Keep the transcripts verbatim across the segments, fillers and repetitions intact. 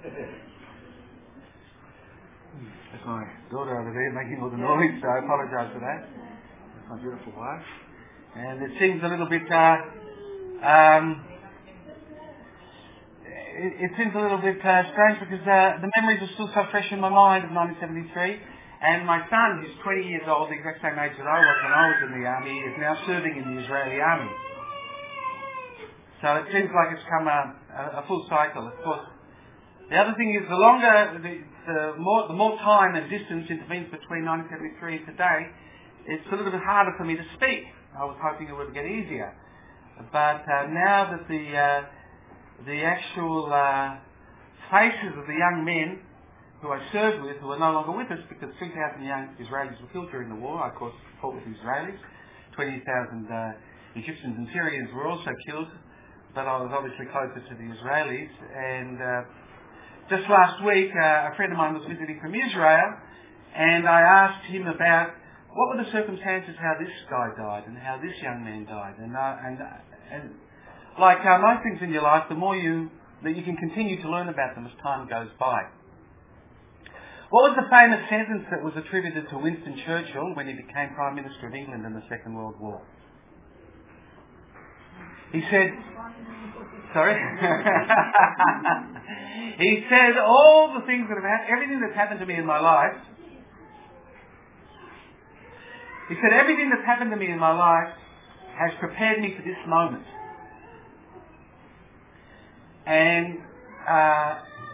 That's my daughter over there making all the noise, so I apologise for that. That's my beautiful wife. And it seems a little bit, uh, um, it, it seems a little bit uh, strange because uh, the memories are still so fresh in my mind of nineteen seventy-three. And my son, who's twenty years old, the exact same age that I was when I was in the army, is now serving in the Israeli army. So it seems like it's come a, a, a full cycle, of course. The other thing is, the longer, the, the more the more time and distance intervenes between nineteen seventy-three and today, it's a little bit harder for me to speak. I was hoping it would get easier. But uh, now that the uh, the actual uh, faces of the young men who I served with, who are no longer with us, because three thousand young Israelis were killed during the war, I of course fought with the Israelis, twenty thousand uh, Egyptians and Syrians were also killed, but I was obviously closer to the Israelis. And uh, just last week, uh, a friend of mine was visiting from Israel, and I asked him about what were the circumstances how this guy died and how this young man died. And uh, and and like uh, most things in your life, the more you that you can continue to learn about them as time goes by. What was the famous sentence that was attributed to Winston Churchill when he became Prime Minister of England in the Second World War? He said, sorry? He said, all the things that have happened, everything that's happened to me in my life, he said, everything that's happened to me in my life has prepared me for this moment. And uh,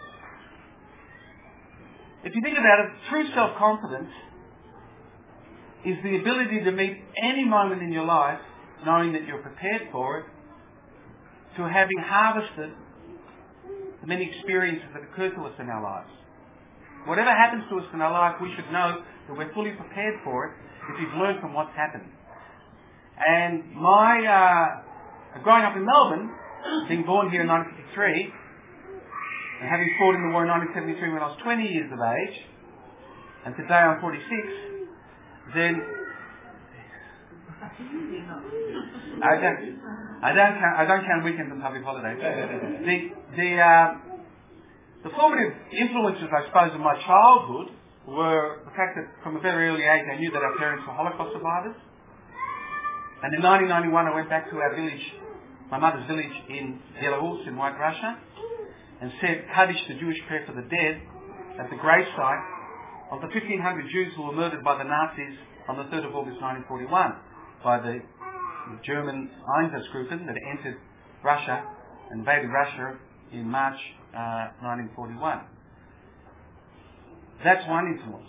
if you think about it, true self-confidence is the ability to meet any moment in your life knowing that you're prepared for it, to having harvested the many experiences that occur to us in our lives. Whatever happens to us in our life, we should know that we're fully prepared for it if we've learned from what's happened. And my, uh, growing up in Melbourne, being born here in nineteen fifty-three, and having fought in the war in nineteen seventy-three when I was twenty years of age, and today I'm forty-six, then I don't, I don't count, I don't count weekends and public holidays. The the uh, the formative influences, I suppose, of my childhood were the fact that from a very early age I knew that our parents were Holocaust survivors. And in nineteen ninety-one I went back to our village, my mother's village in Belarus in White Russia, and said Kaddish, the Jewish prayer for the dead, at the gravesite of the fifteen hundred Jews who were murdered by the Nazis on the third of August nineteen forty-one by the German Einsatzgruppen that entered Russia, invaded Russia in March uh, nineteen forty-one. That's one influence.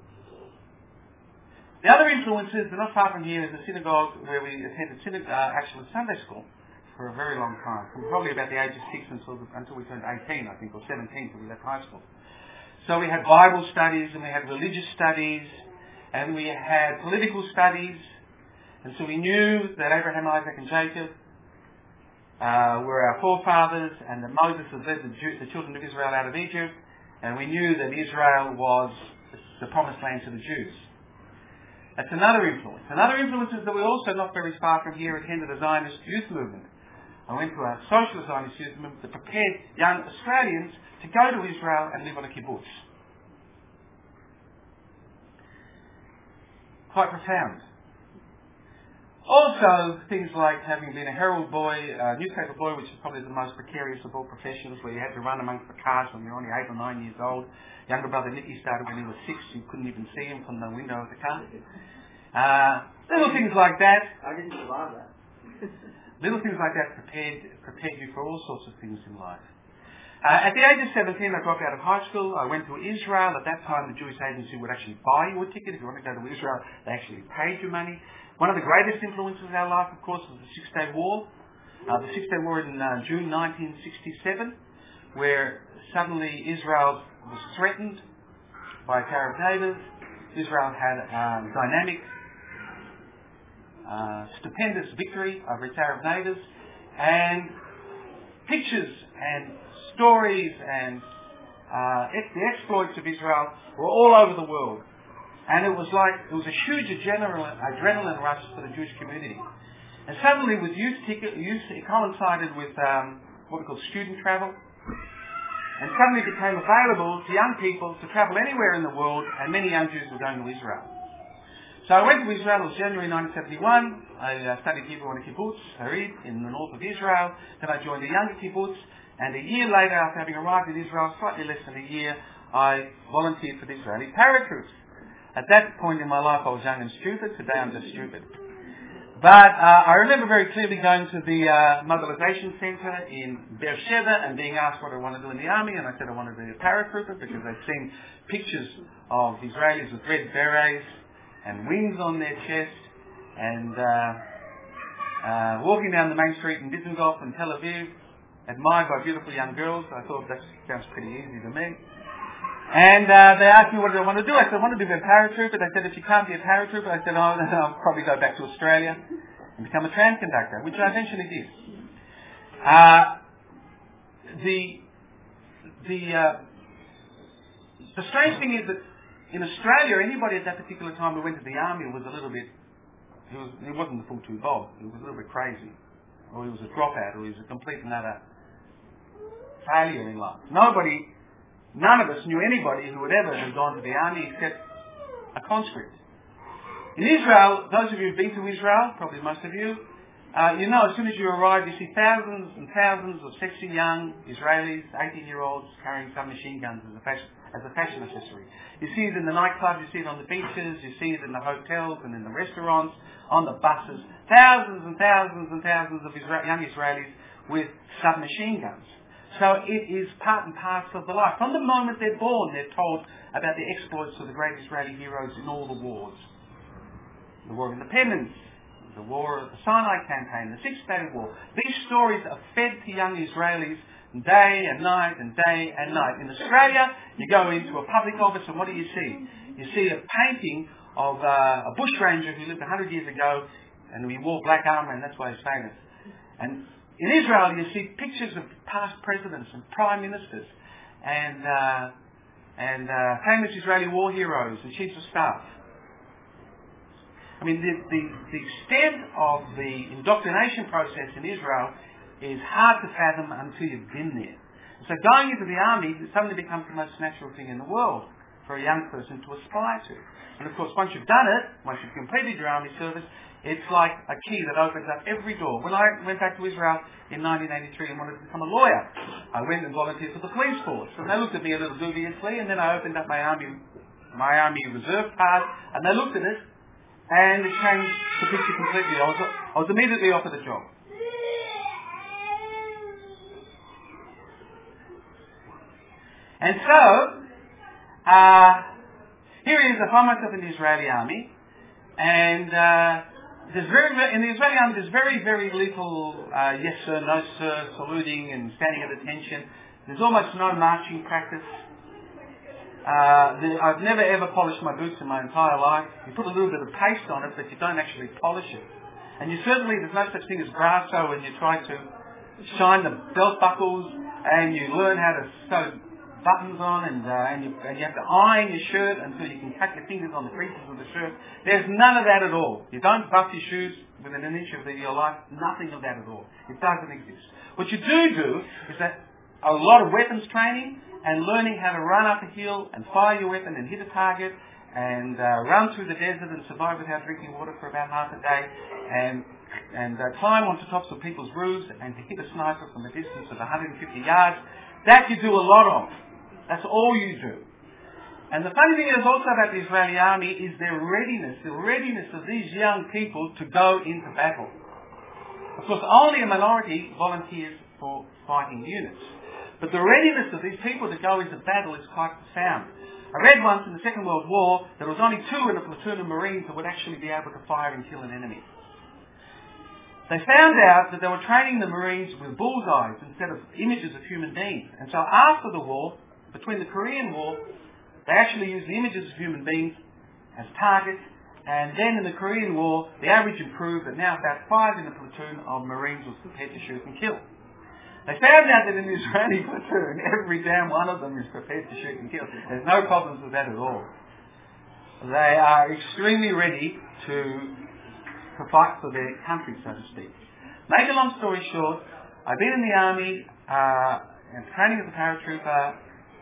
The other influence is that not far from here is a synagogue where we attended synagogue, uh, actually Sunday school for a very long time, from probably about the age of six until until we turned eighteen, I think, or seventeen, till we left high school. So we had Bible studies, and we had religious studies, and we had political studies, and so we knew that Abraham, Isaac and Jacob uh, were our forefathers, and that Moses had led the, Jew, the children of Israel out of Egypt, and we knew that Israel was the promised land to the Jews. That's another influence. Another influence is that we also, not very far from here, attended a Zionist youth movement. I went to a socialist Zionist youth movement that prepared young Australians to go to Israel and live on a kibbutz. Quite profound. Also, things like having been a herald boy, a newspaper boy, which is probably the most precarious of all professions, where you had to run amongst the cars when you're only eight or nine years old. Younger brother Nicky started when he was six. You couldn't even see him from the window of the car. Uh, little things like that. I didn't survive that. Little things like that prepared prepared you for all sorts of things in life. Uh, at the age of seventeen, I dropped out of high school. I went to Israel. At that time, the Jewish agency would actually buy you a ticket. If you want to go to Israel, they actually paid you money. One of the greatest influences in our life, of course, was the Six-Day War. Uh, the Six-Day War in uh, June nineteen sixty-seven, where suddenly Israel was threatened by its Arab neighbours. Israel had a um, dynamic, uh, stupendous victory over its Arab neighbours, and pictures and stories and uh, the exploits of Israel were all over the world. And it was like, it was a huge adrenaline, adrenaline rush for the Jewish community. And suddenly with youth ticket, youth, it coincided with um, what we call student travel. and suddenly became available to young people to travel anywhere in the world, and many young Jews were going to Israel. So I went to Israel. It was January nineteen seventy-one. I uh, studied Hebrew on a kibbutz, Harid, in the north of Israel. Then I joined a younger kibbutz, and a year later, after having arrived in Israel, slightly less than a year, I volunteered for the Israeli paratroops. At that point in my life, I was young and stupid. Today, I'm just stupid. But uh, I remember very clearly going to the uh, mobilization centre in Beersheba and being asked what I want to do in the army, and I said I wanted to be a paratrooper because I'd seen pictures of Israelis with red berets and wings on their chest, and uh, uh, walking down the main street in Dizengoff in Tel Aviv, admired by beautiful young girls. I thought that sounds pretty easy to me. And uh, they asked me what did I want to do. I said, I want to be a paratrooper. They said, if you can't be a paratrooper, I said, oh, then I'll probably go back to Australia and become a tram conductor, which I eventually did. Uh, the the uh, the strange thing is that in Australia, anybody at that particular time who went to the army was a little bit, he, was, he wasn't the full two bob. He was a little bit crazy. Or he was a dropout, or he was a complete and utter failure in life. Nobody... None of us knew anybody who had ever have gone to the army except a conscript. In Israel, those of you who've been to Israel, probably most of you, uh, you know as soon as you arrive, you see thousands and thousands of sexy young Israelis, eighteen-year-olds carrying submachine guns as a fashion, as a fashion accessory. You see it in the nightclubs, you see it on the beaches, you see it in the hotels and in the restaurants, on the buses. Thousands and thousands and thousands of Isra- young Israelis with submachine guns. So it is part and parcel of the life. From the moment they're born, they're told about the exploits of the great Israeli heroes in all the wars. The War of Independence, the War of the Sinai Campaign, the Six Day War. These stories are fed to young Israelis day and night and day and night. In Australia, you go into a public office and what do you see? You see a painting of uh, a bushranger who lived one hundred years ago, and he wore black armour, and that's why he's famous. And in Israel, you see pictures of past presidents and prime ministers and uh, and uh, famous Israeli war heroes and chiefs of staff. I mean, the, the, the extent of the indoctrination process in Israel is hard to fathom until you've been there. So going into the army suddenly becomes the most natural thing in the world for a young person to aspire to. And of course, once you've done it, once you've completed your army service, it's like a key that opens up every door. When I went back to Israel in nineteen eighty-three and wanted to become a lawyer, I went and volunteered for the police force. And they looked at me a little dubiously, and then I opened up my army, my army reserve card, and they looked at it, and it changed the picture completely. I was, I was immediately offered a job. And so, uh, here it is, I find myself in the Israeli army, and uh, there's very, in the Israeli army there's very, very little uh, yes sir, no sir, saluting and standing at attention. There's almost no marching practice. Uh, the, I've never ever polished my boots in my entire life. You put a little bit of paste on it, but you don't actually polish it. And you certainly, there's no such thing as grasso when you try to shine the belt buckles and you learn how to sew buttons on, and, uh, and, you, and you have to iron your shirt until you can cut your fingers on the creases of the shirt. There's none of that at all. You don't buff your shoes within an inch of the, your life. Nothing of that at all. It doesn't exist. What you do do is that a lot of weapons training and learning how to run up a hill and fire your weapon and hit a target and uh, run through the desert and survive without drinking water for about half a day and and uh, climb onto tops of people's roofs and to hit a sniper from a distance of one hundred fifty yards. That you do a lot of. That's all you do. And the funny thing is also about the Israeli army is their readiness, the readiness of these young people to go into battle. Of course, only a minority volunteers for fighting units. But the readiness of these people to go into battle is quite profound. I read once in the Second World War there was only two in a platoon of Marines that would actually be able to fire and kill an enemy. They found out that they were training the Marines with bullseyes instead of images of human beings. And so after the war, between the Korean War, they actually used the images of human beings as targets. And then in the Korean War, the average improved that now about five in a platoon of Marines was prepared to shoot and kill. They found out that in the Israeli platoon, every damn one of them is prepared to shoot and kill. There's no problems with that at all. They are extremely ready to, to fight for their country, so to speak. Make a long story short, I've been in the army uh, and training as a paratrooper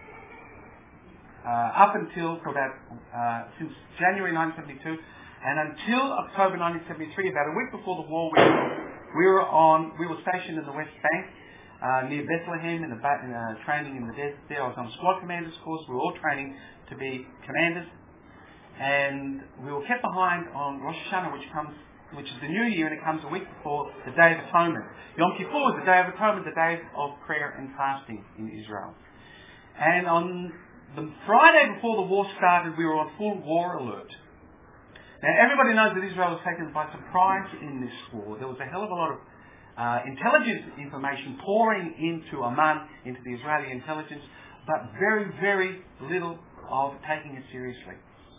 uh, up until for about uh, since January nineteen seventy-two, and until October nineteen seventy-three, about a week before the war, we were, we were on we were stationed in the West Bank uh, near Bethlehem in the ba- in, uh, training in the desert there. I was on squad commander's course. We were all training to be commanders, and we were kept behind on Rosh Hashanah, which comes which is the New Year, and it comes a week before the Day of Atonement. Yom Kippur is the Day of Atonement, the day of prayer and fasting in Israel. And on the Friday before the war started, we were on full war alert. Now, everybody knows that Israel was taken by surprise in this war. There was a hell of a lot of uh, intelligence information pouring into Amman, into the Israeli intelligence, but very, very little of taking it seriously.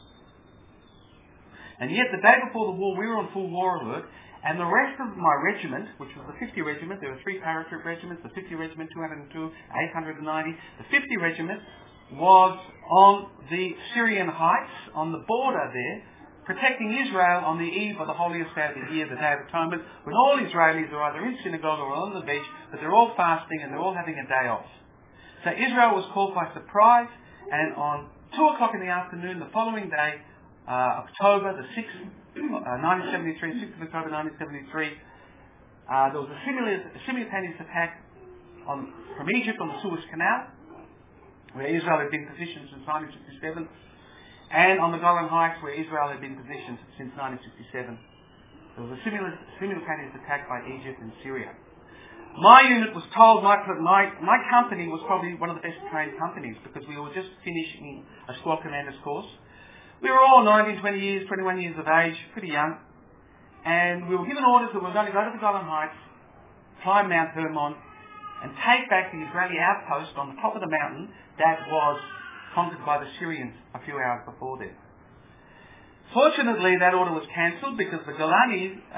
And yet, the day before the war, we were on full war alert, and the rest of my regiment, which was the fifty Regiment, there were three paratroop regiments, the fifty Regiment, two hundred two, eight hundred ninety. The fifty Regiment was on the Syrian heights, on the border there, protecting Israel on the eve of the holiest day of the year, the Day of Atonement, when all Israelis are either in synagogue or on the beach, but they're all fasting and they're all having a day off. So Israel was caught by surprise, and on two o'clock in the afternoon, the following day, Uh, October the sixth, uh, nineteen seventy-three, sixth of October nineteen seventy-three, uh, there was a simultaneous, a simultaneous attack on, from Egypt on the Suez Canal, where Israel had been positioned since nineteen sixty-seven, and on the Golan Heights, where Israel had been positioned since nineteen sixty-seven. There was a simul- simultaneous attack by Egypt and Syria. My unit was told, my, my, my company was probably one of the best trained companies, because we were just finishing a squad commander's course. We were all nineteen, twenty years, twenty-one years of age, pretty young, and we were given orders that we were going to go to the Golan Heights, climb Mount Hermon, and take back the Israeli outpost on the top of the mountain that was conquered by the Syrians a few hours before that. Fortunately, that order was cancelled because the Golani, uh,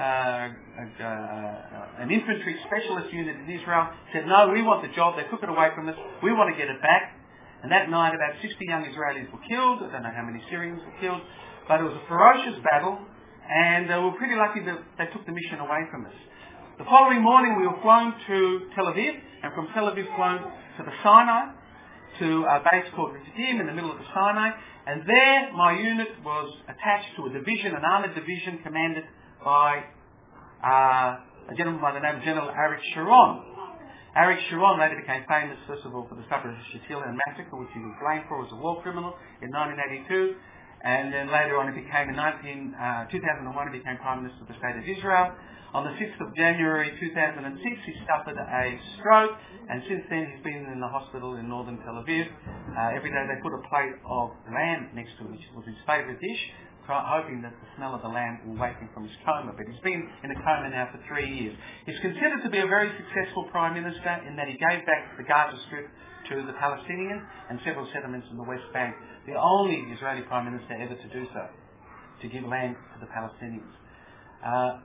uh, an infantry specialist unit in Israel, said, no, we want the job, they took it away from us, we want to get it back. And that night about sixty young Israelis were killed. I don't know how many Syrians were killed, but it was a ferocious battle, and uh, we were pretty lucky that they took the mission away from us. The following morning we were flown to Tel Aviv, and from Tel Aviv flown to the Sinai, to a base called Refidim in the middle of the Sinai, and there my unit was attached to a division, an armoured division commanded by uh, a gentleman by the name of General Arik Sharon. Arik Sharon later became famous, first of all, for the Sabra Shatila massacre, which he was blamed for as a war criminal in nineteen eighty-two, and then later on he became, in nineteen, uh, two thousand one, he became Prime Minister of the State of Israel. On the sixth of January two thousand six, he suffered a stroke, and since then he's been in the hospital in northern Tel Aviv. Uh, every day they put a plate of lamb next to him, which was his favourite dish, hoping that the smell of the lamb will wake him from his coma. But he's been in a coma now for three years. He's considered to be a very successful Prime Minister in that he gave back the Gaza Strip to the Palestinians and several settlements in the West Bank. The only Israeli Prime Minister ever to do so, to give land to the Palestinians. Uh,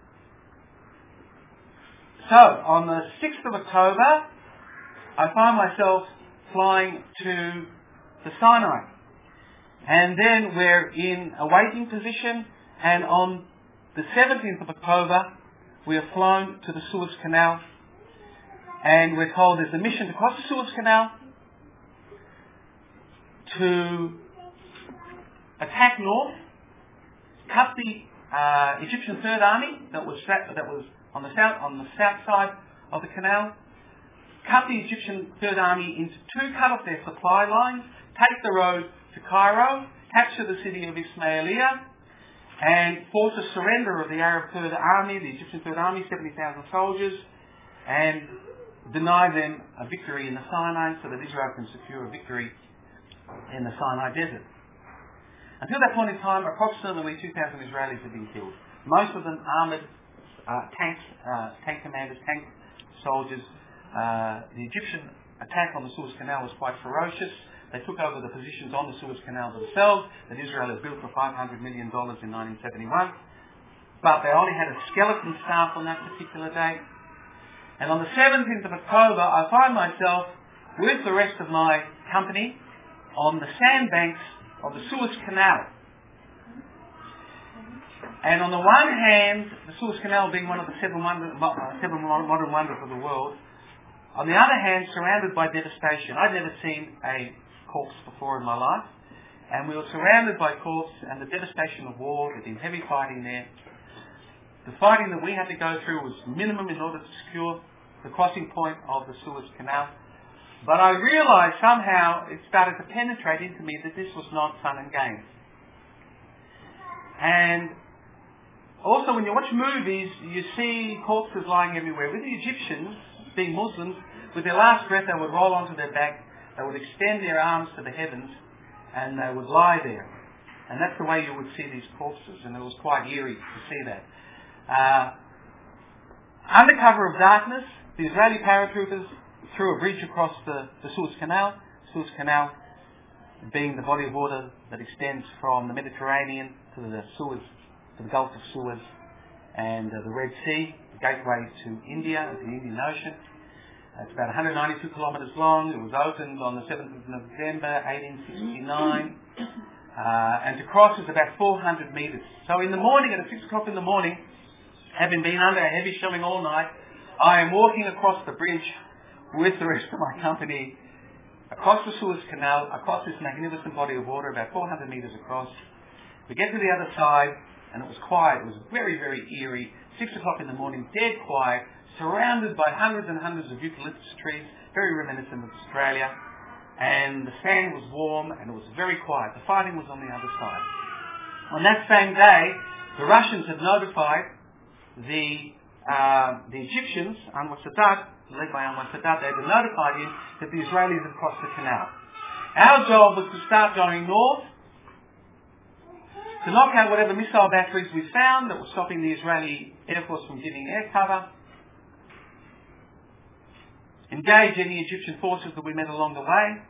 so, on the sixth of October, I find myself flying to the Sinai. And then we're in a waiting position, and on the seventeenth of October, we are flown to the Suez Canal, and we're told there's a mission to cross the Suez Canal to attack north, cut the uh, Egyptian Third Army that was that was on the south on the south side of the canal, cut the Egyptian Third Army into two, cut off their supply lines, take the road to Cairo, capture the city of Ismailia, and force a surrender of the Arab Third Army, the Egyptian Third Army, seventy thousand soldiers, and deny them a victory in the Sinai so that Israel can secure a victory in the Sinai desert. Until that point in time, approximately two thousand Israelis had been killed. Most of them armoured uh, tanks, uh, tank commanders, tank soldiers. Uh, the Egyptian attack on the Suez Canal was quite ferocious. They took over the positions on the Suez Canal themselves that Israel had built for five hundred million dollars in nineteen seventy-one. But they only had a skeleton staff on that particular day. And on the seventeenth of October, I find myself with the rest of my company on the sandbanks of the Suez Canal. And on the one hand, the Suez Canal being one of the seven, wonder, uh, seven modern wonders of the world, On the other hand, surrounded by devastation. I'd never seen a corpse before in my life. And we were surrounded by corpses and the devastation of war. There'd been heavy fighting there. The fighting that we had to go through was minimum in order to secure the crossing point of the Suez Canal. But I realised somehow it started to penetrate into me that this was not fun and games. And also when you watch movies, you see corpses lying everywhere. With the Egyptians, being Muslims, with their last breath they would roll onto their back, they would extend their arms to the heavens, and they would lie there. And that's the way you would see these corpses, and it was quite eerie to see that. Uh, under cover of darkness, the Israeli paratroopers threw a bridge across the, the Suez Canal. Suez Canal being the body of water that extends from the Mediterranean to the Suez, to the Gulf of Suez, and uh, the Red Sea, the gateway to India and to the Indian Ocean. Uh, it's about one hundred ninety-two kilometres long. It was opened on the seventh of November, eighteen sixty-nine. Uh, and to cross is about four hundred metres. So in the morning, at six o'clock in the morning, having been under a heavy shelling all night, I am walking across the bridge with the rest of my company, across the Suez Canal, across this magnificent body of water, about four hundred metres across. We get to the other side, and it was quiet. It was very, very eerie. Six o'clock in the morning, dead quiet, surrounded by hundreds and hundreds of eucalyptus trees, very reminiscent of Australia. And the sand was warm, and it was very quiet. The fighting was on the other side. On that same day, the Russians had notified the uh, the Egyptians, Anwar Sadat, led by Anwar Sadat, they had notified him that the Israelis had crossed the canal. Our job was to start going north, to knock out whatever missile batteries we found that were stopping the Israeli Air Force from giving air cover, engage any Egyptian forces that we met along the way,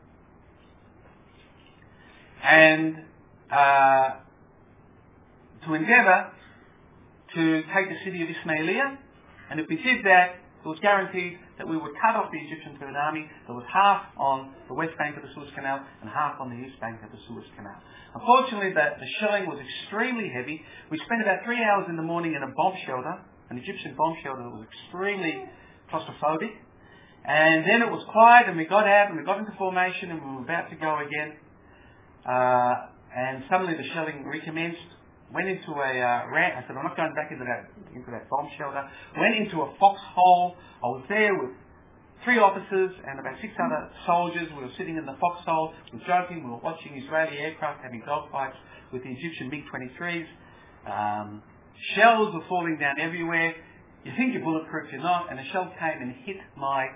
and uh, to endeavour to take the city of Ismailia. And if we did that, it was guaranteed that we would cut off the Egyptian Third Army that was half on the west bank of the Suez Canal and half on the east bank of the Suez Canal. Unfortunately, the, the shelling was extremely heavy. We spent about three hours in the morning in a bomb shelter, an Egyptian bomb shelter that was extremely claustrophobic. And then it was quiet, and we got out, and we got into formation, and we were about to go again. Uh, and suddenly the shelling recommenced. Went into a uh, ran. I said, I'm not going back into that into that bomb shelter. Went into a foxhole. I was there with three officers and about six other soldiers. We were sitting in the foxhole. We were joking. We were watching Israeli aircraft having dogfights with the Egyptian MiG twenty-threes. Um, shells were falling down everywhere. You think you're bulletproof, you're not. And a shell came and hit my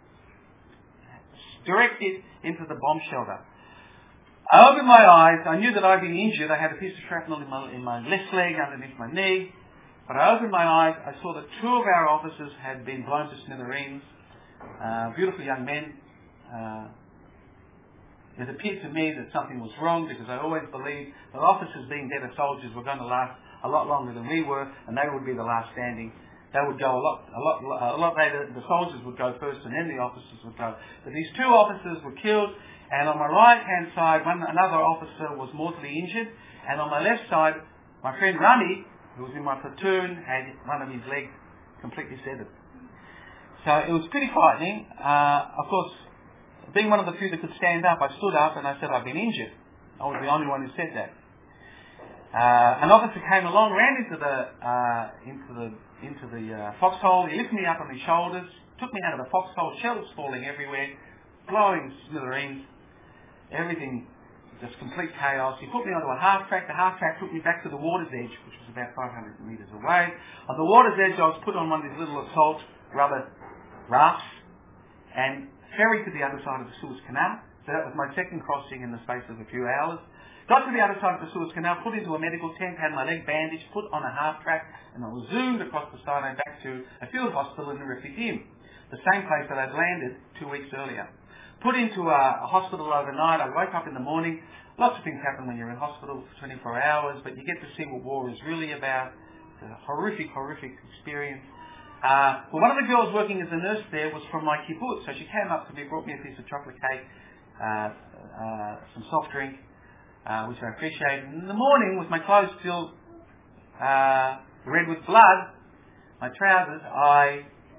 direct hit into the bomb shelter. I opened my eyes. I knew that I'd been injured. I had a piece of shrapnel in my, in my left leg underneath my knee. But I opened my eyes. I saw that two of our officers had been blown to smithereens. Uh, beautiful young men. Uh, it appeared to me that something was wrong, because I always believed that officers being dead as soldiers were going to last a lot longer than we were, and they would be the last standing. They would go a lot, a lot, a lot later. The soldiers would go first, and then the officers would go. But these two officers were killed. And on my right-hand side, one, another officer was mortally injured. And on my left side, my friend Rami, who was in my platoon, had one of his legs completely severed. So it was pretty frightening. Uh, of course, being one of the few that could stand up, I stood up and I said, I've been injured. I was the only one who said that. Uh, an officer came along, ran into the uh, into the into the uh, foxhole. He lifted me up on his shoulders, took me out of the foxhole, shells falling everywhere, blowing smithereens. Everything, just complete chaos. He put me onto a half track. The half track took me back to the water's edge, which was about five hundred metres away. On the water's edge, I was put on one of these little assault rubber rafts and ferried to the other side of the Suez Canal. So that was my second crossing in the space of a few hours. Got to the other side of the Suez Canal, put into a medical tent, had my leg bandaged, put on a half track, and I was zoomed across the Sinai back to a field hospital in Refidim, the same place that I'd landed two weeks earlier. Put into a, a hospital overnight. I woke up in the morning. Lots of things happen when you're in hospital for twenty-four hours, but you get to see what war is really about. It's a horrific, horrific experience. Uh, but one of the girls working as a nurse there was from my kibbutz, so she came up to me, brought me a piece of chocolate cake, uh, uh, some soft drink, uh, which I appreciated. And in the morning, with my clothes still uh, red with blood, my trousers, I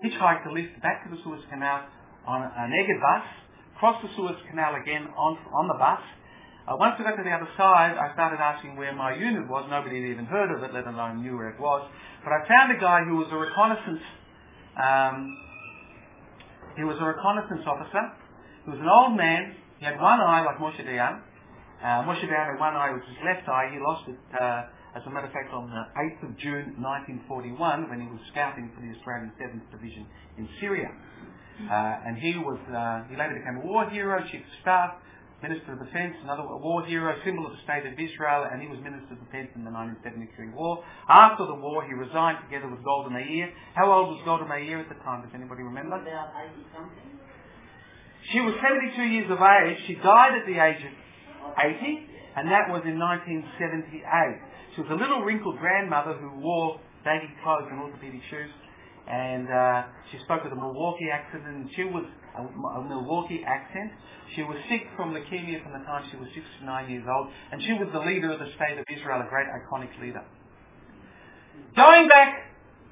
hitchhiked a lift back to the Suez Canal on an Egged bus, crossed the Suez Canal again on, on the bus. Uh, once we got to the other side, I started asking where my unit was. Nobody had even heard of it, let alone knew where it was. But I found a guy who was a reconnaissance, um, he was a reconnaissance officer. He was an old man. He had one eye like Moshe Dayan. Uh, Moshe Dayan had one eye, which was his left eye. He lost it, uh, as a matter of fact, on the eighth of June nineteen forty-one when he was scouting for the Australian seventh Division in Syria. Uh, and he was, uh, he later became a war hero, chief of staff, Minister of Defence, another war hero, symbol of the State of Israel, and he was Minister of Defence in the nineteen seventy-three war. After the war, he resigned together with Golda Meir. How old was Golda Meir at the time? Does anybody remember? About eighty something. She was seventy-two years of age. She died at the age of eighty, and that was in nineteen seventy-eight. She was a little wrinkled grandmother who wore baggy clothes and orthopedic shoes. And uh, she spoke with a Milwaukee accent, and she was a, a Milwaukee accent. She was sick from leukemia from the time she was six to nine years old, and she was the leader of the State of Israel, a great iconic leader. Going back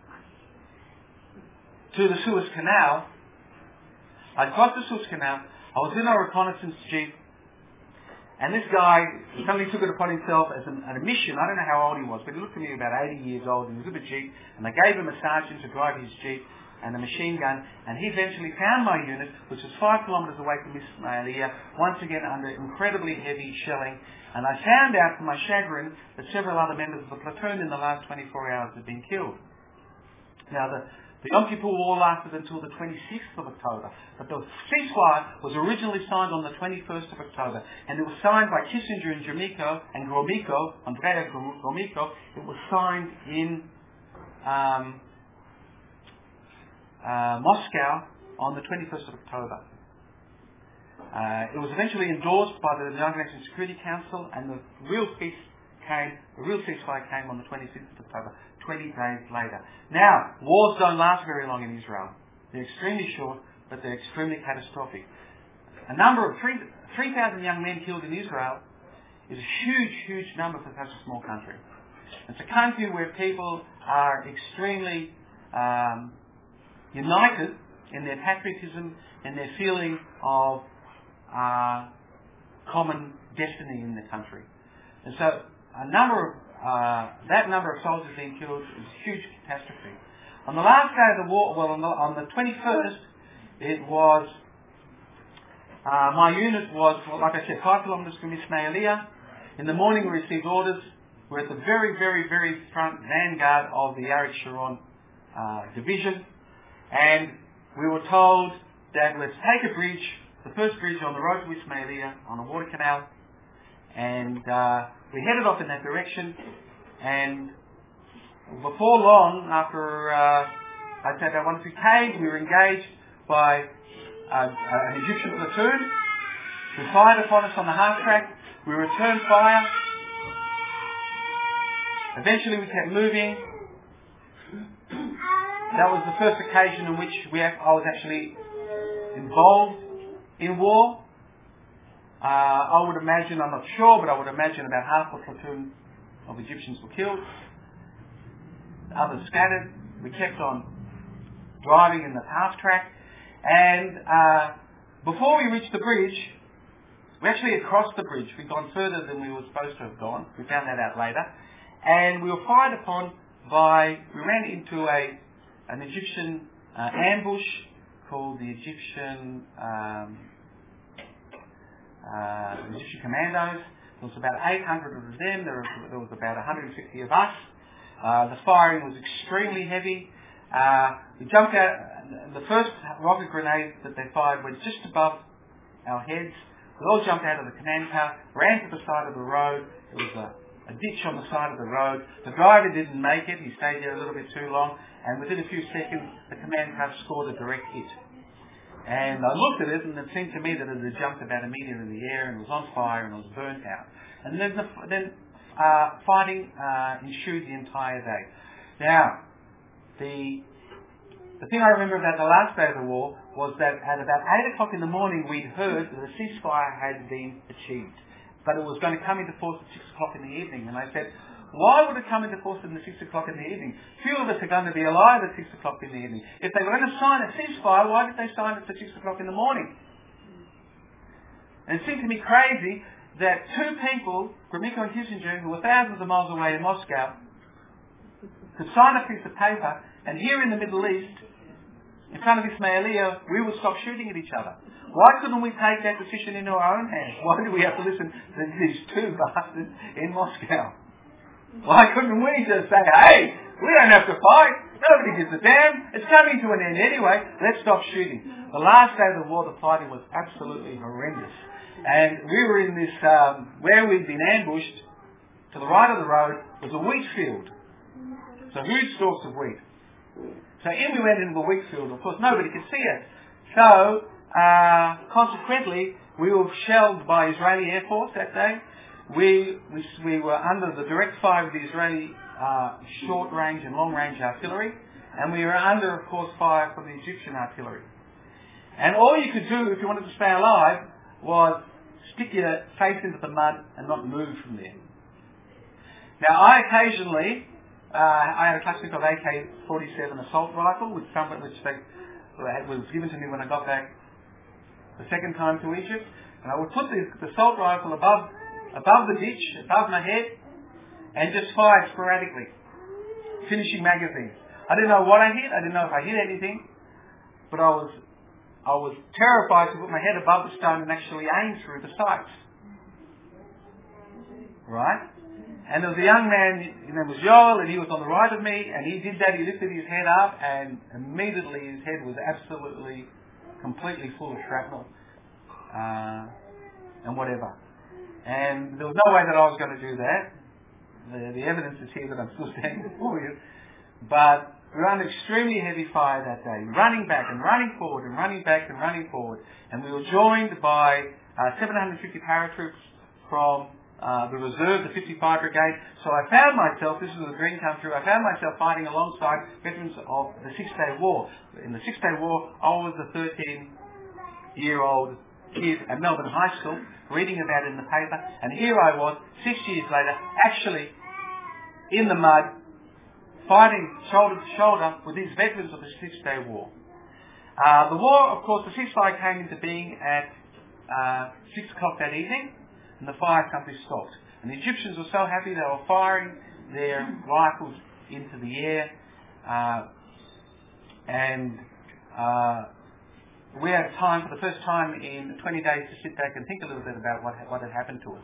to the Suez Canal, I crossed the Suez Canal. I was in a reconnaissance jeep, and this guy suddenly took it upon himself as an, an, a mission. I don't know how old he was, but he looked to me about eighty years old, and he was with a jeep, and they gave him a sergeant to drive his jeep and a machine gun, and he eventually found my unit, which was five kilometres away from Ismailia, once again under incredibly heavy shelling. And I found out, to my chagrin, that several other members of the platoon in the last twenty-four hours had been killed. Now, the The Yom Kippur War lasted until the twenty-sixth of October, but the ceasefire was originally signed on the twenty-first of October, and it was signed by Kissinger and Gromyko, and Gromyko, Andrea Gromyko. It was signed in um, uh, Moscow on the twenty-first of October. Uh, it was eventually endorsed by the United Nations Security Council, and the real peace came, the real ceasefire came on the twenty-sixth of October. twenty days later. Now, wars don't last very long in Israel. They're extremely short, but they're extremely catastrophic. A number of three thousand young men killed in Israel is a huge, huge number for such a small country. It's a country where people are extremely um, united in their patriotism and their feeling of uh, common destiny in the country. And so, a number of Uh, that number of soldiers being killed is a huge catastrophe. On the last day of the war, well, on the, on the twenty-first, it was, uh, my unit was, well, like I said, five kilometres from Ismailia. In the morning we received orders. We're at the very, very, very front vanguard of the Arik Sharon uh, division. And we were told that let's take a bridge, the first bridge on the road to Ismailia, on a water canal. And uh, we headed off in that direction, and before long, after uh, I'd say about one or two k's, we were engaged by uh, an Egyptian platoon who fired upon us on the half track. We returned fire. Eventually, we kept moving. That was the first occasion in which we have, I was actually involved in war. Uh, I would imagine, I'm not sure, but I would imagine about half the platoon of Egyptians were killed. Others scattered. We kept on driving in the half track. And uh, before we reached the bridge, we actually had crossed the bridge. We'd gone further than we were supposed to have gone. We found that out later. And we were fired upon by, we ran into a an Egyptian uh, ambush called the Egyptian... Um, Uh, the Egyptian commandos. There was about eight hundred of them. There was, there was about one hundred fifty of us. Uh, the firing was extremely heavy. Uh, we jumped out. The first rocket grenade that they fired went just above our heads. We all jumped out of the command car, ran to the side of the road. There was a, a ditch on the side of the road. The driver didn't make it. He stayed there a little bit too long. And within a few seconds, the command car scored a direct hit. And I looked at it, and it seemed to me that it had jumped about a metre in the air, and it was on fire, and it was burnt out. And then, the, then uh, fighting uh, ensued the entire day. Now, the the thing I remember about the last day of the war was that at about eight o'clock in the morning, we'd heard that a ceasefire had been achieved, but it was going to come into force at six o'clock in the evening. And I said, why would it come into force in the six o'clock in the evening? Few of us are going to be alive at six o'clock in the evening. If they were going to sign a ceasefire, why did they sign it for six o'clock in the morning? And it seemed to me crazy that two people, Gromyko and Kissinger, who were thousands of miles away in Moscow, could sign a piece of paper, and here in the Middle East, in front of Ismailia, we would stop shooting at each other. Why couldn't we take that decision into our own hands? Why do we have to listen to these two bastards in Moscow? Why couldn't we just say, hey, we don't have to fight. Nobody gives a damn. It's coming to an end anyway. Let's stop shooting. The last day of the war, the fighting was absolutely horrendous. And we were in this, um, where we'd been ambushed, to the right of the road was a wheat field. So huge stalks of wheat. So in we went into the wheat field. Of course, nobody could see it. So, uh, consequently, we were shelled by Israeli Air Force that day. We, we, we were under the direct fire of the Israeli uh, short-range and long-range artillery. And we were under, of course, fire from the Egyptian artillery. And all you could do if you wanted to stay alive was stick your face into the mud and not move from there. Now, I occasionally, uh, I had a Kalashnikov A K forty-seven assault rifle, which, some, which they, was given to me when I got back the second time to Egypt. And I would put the, the assault rifle above, above the ditch, above my head, and just fire sporadically, finishing magazines. I didn't know what I hit. I didn't know if I hit anything, but I was I was terrified to put my head above the stone and actually aim through the sights. Right? And there was a young man, his name was Joel, and he was on the right of me, and he did that. He lifted his head up, and immediately his head was absolutely, completely full of shrapnel uh, and whatever. And there was no way that I was going to do that. The, the evidence is here that I'm still standing before you. But we were under extremely heavy fire that day, running back and running forward and running back and running forward. And we were joined by uh, seven hundred fifty paratroops from uh, the reserve, the fifty-five Brigade. So I found myself, this is the dream come true, I found myself fighting alongside veterans of the Six-Day War. In the Six-Day War, I was a thirteen-year-old kid at Melbourne High School, reading about it in the paper, and here I was, six years later, actually in the mud, fighting shoulder to shoulder with these veterans of the Six-Day War. Uh, the war, of course, the ceasefire came into being at uh, six o'clock that evening, and the fire company stopped. And the Egyptians were so happy they were firing their rifles into the air, uh, and uh, we had time, for the first time in twenty days, to sit back and think a little bit about what, what had happened to us.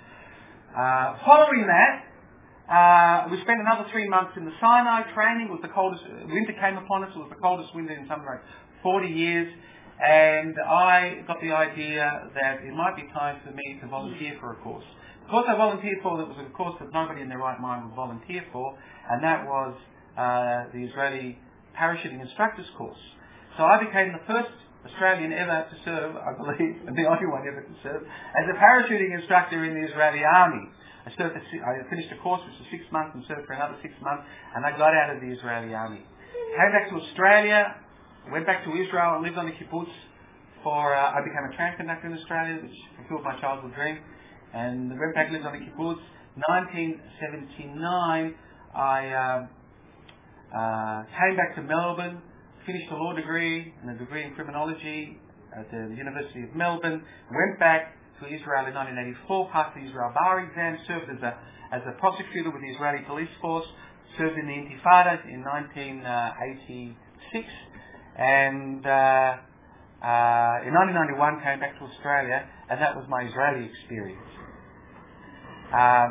Uh, following that, Uh, we spent another three months in the Sinai training. It was the coldest, winter came upon us. It was the coldest winter in something like forty years. And I got the idea that it might be time for me to volunteer for a course. The course I volunteered for, that was a course that nobody in their right mind would volunteer for, and that was uh, the Israeli parachuting instructors course. So I became the first Australian ever to serve, I believe, and the only one ever to serve, as a parachuting instructor in the Israeli Army. I, served a, I finished a course which was six months and served for another six months, and I got out of the Israeli Army. Came back to Australia, went back to Israel and lived on the kibbutz for, uh, I became a train conductor in Australia, which fulfilled my childhood dream, and went back and lived on the kibbutz. nineteen seventy-nine, I uh, uh, came back to Melbourne, finished a law degree and a degree in criminology at the University of Melbourne, went back to Israel in nineteen eighty-four, passed the Israel Bar exam, served as a as a prosecutor with the Israeli police force, served in the Intifada in nineteen eighty-six, and uh, uh, in nineteen ninety-one came back to Australia, and that was my Israeli experience. Um,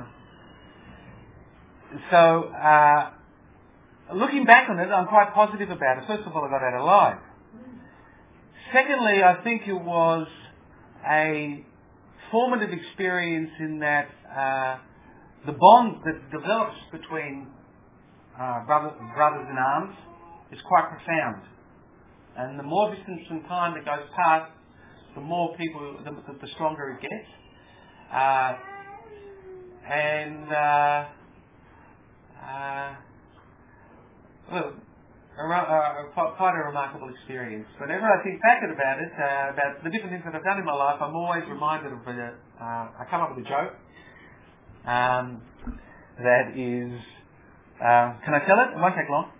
so, uh, looking back on it, I'm quite positive about it. First of all, I got out alive. Secondly, I think it was a formative experience in that uh, the bond that develops between uh, brother, brothers in arms is quite profound. And the more distance and time that goes past, the more people, the, the stronger it gets. Uh, and uh, uh, well, A, a, a, quite a remarkable experience. Whenever I think back about it, uh, about the different things that I've done in my life, I'm always reminded of a, uh, I come up with a joke. Um, that is... Uh, can I tell it? It won't take long.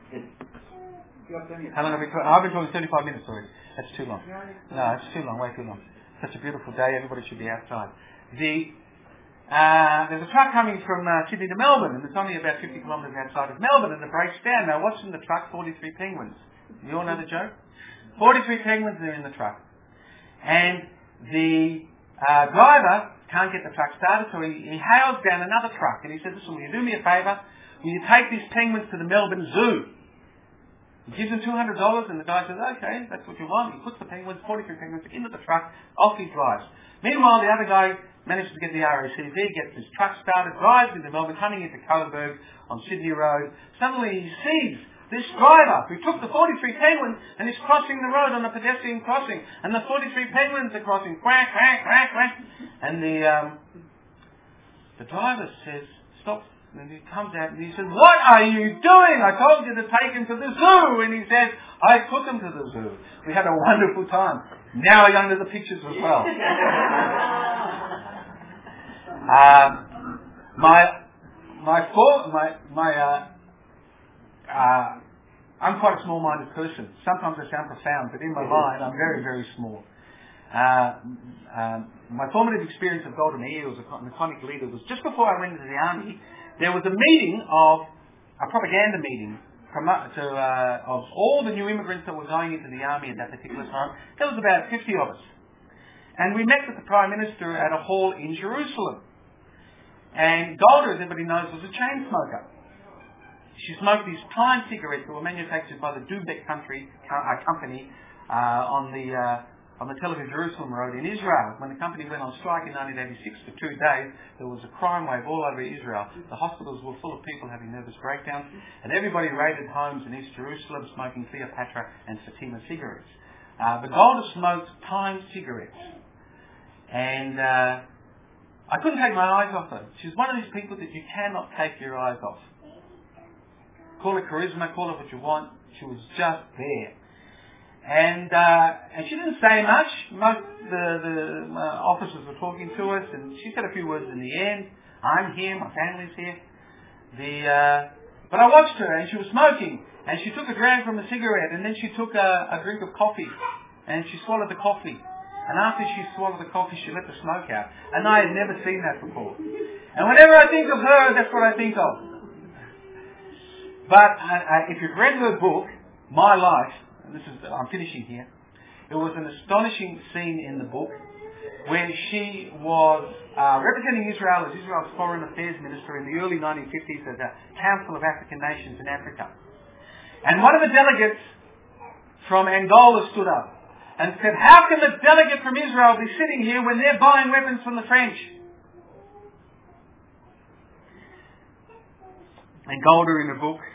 How long have we talked? I've been talking thirty-five minutes already. That's too long. No, it's too long, way too long. Such a beautiful day, everybody should be outside. The uh, There's a truck coming from uh, Sydney to Melbourne, and it's only about fifty kilometres outside of Melbourne, and it breaks down. Now, what's in the truck? forty-three penguins. You all know the joke? forty-three penguins are in the truck. And the uh, driver can't get the truck started, so he, he hails down another truck, and he says, listen, will you do me a favour? Will you take these penguins to the Melbourne Zoo? He gives him two hundred dollars, and the guy says, okay, that's what you want. He puts the penguins, forty-three penguins, into the truck. Off he drives. Meanwhile, the other guy manages to get the R A C V, gets his truck started, drives into Melbourne, coming into Coburg on Sydney Road. Suddenly he sees this driver who took the forty-three penguins and is crossing the road on a pedestrian crossing. And the forty-three penguins are crossing. Quack, quack, quack, quack. And the, um, the driver says, stop. And he comes out and he says, what are you doing? I told you to take him to the zoo. And he says, I took him to the zoo. We had a wonderful time. Now I go into the pictures as well. uh, my, my, for, my, my, uh, uh, I'm quite a small-minded person. Sometimes I sound profound, but in my mind I'm very, very small. Uh, um, my formative experience of Golden Ear as a Masonic leader was just before I went into the army. There was a meeting of, a propaganda meeting from, to, uh, of all the new immigrants that were going into the army at that particular time. There was about fifty of us. And we met with the Prime Minister at a hall in Jerusalem. And Golda, as everybody knows, was a chain smoker. She smoked these Klein cigarettes that were manufactured by the Dubek country, uh, company uh, on the uh, on the Tel Aviv Jerusalem road in Israel. When the company went on strike in nineteen eighty-six for two days, there was a crime wave all over Israel. The hospitals were full of people having nervous breakdowns, and everybody raided homes in East Jerusalem smoking Cleopatra and Fatima cigarettes. Uh, but Golda smoked Klein cigarettes, and uh, I couldn't take my eyes off her. She's one of these people that you cannot take your eyes off. Call it charisma, call it what you want. She was just there. And uh, and she didn't say much. Most the, the uh, officers were talking to us, and she said a few words in the end. I'm here, my family's here. The uh, But I watched her, and she was smoking. And she took a drag from a cigarette, and then she took a, a drink of coffee. And she swallowed the coffee. And after she swallowed the coffee, she let the smoke out. And I had never seen that before. And whenever I think of her, that's what I think of. But uh, if you've read her book, My Life, and this is, I'm finishing here, it was an astonishing scene in the book where she was uh, representing Israel as Israel's Foreign Affairs Minister in the early nineteen fifties at the Council of African Nations in Africa. And one of the delegates from Angola stood up and said, how can the delegate from Israel be sitting here when they're buying weapons from the French? And Golda, in her book,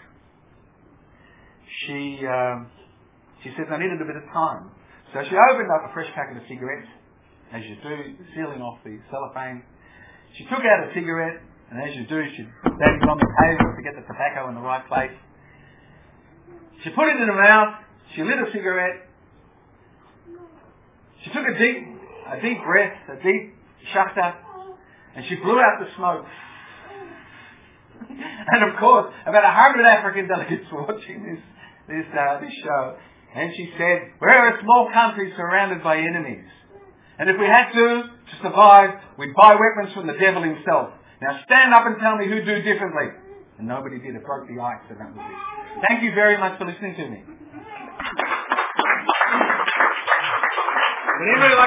she um, she says, I needed a bit of time. So she opened up a fresh packet of cigarettes, as you do, sealing off the cellophane. She took out a cigarette, and as you do, she banged it on the table to get the tobacco in the right place. She put it in her mouth, she lit a cigarette, she took a deep, a deep breath, a deep shakta, and she blew out the smoke. And of course, about a hundred African delegates were watching this this uh, this show. And she said, we're a small country surrounded by enemies. And if we had to, to survive, we'd buy weapons from the devil himself. Now stand up and tell me who'd do differently. And nobody did. It broke the ice, and that was it. Thank you very much for listening to me. Would anybody like